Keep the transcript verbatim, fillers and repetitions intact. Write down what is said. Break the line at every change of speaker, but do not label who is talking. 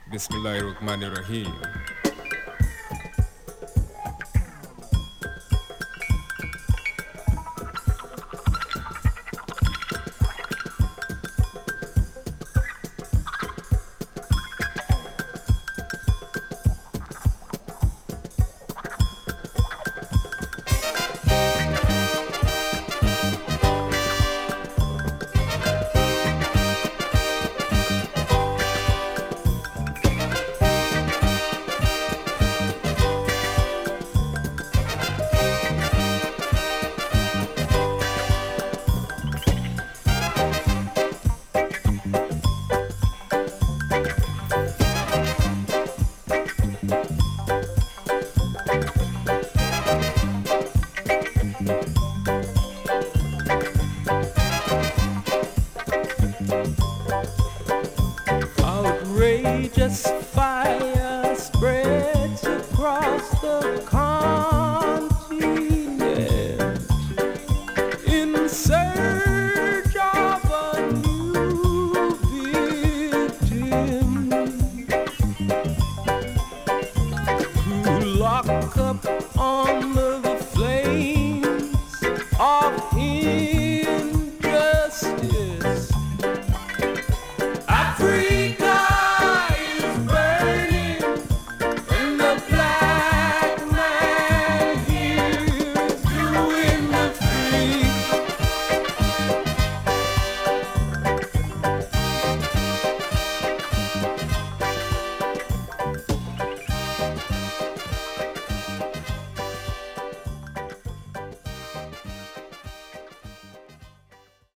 Bismillahirrahmanirrahim. Outrageous fire spreads across the continent in search of a new victim who lock up on the flames of him.